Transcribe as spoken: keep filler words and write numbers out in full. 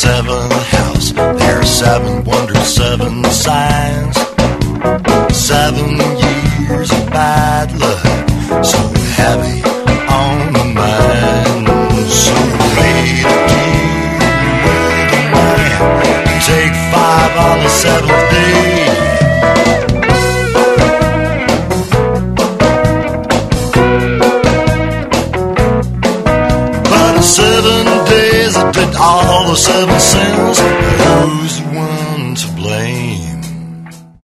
seventh house, there are seven wonders, seven signs. Seven years of bad luck, so heavy on the mind. So late to the man, take five on the seventh day. But in seven days I did all the seven sins.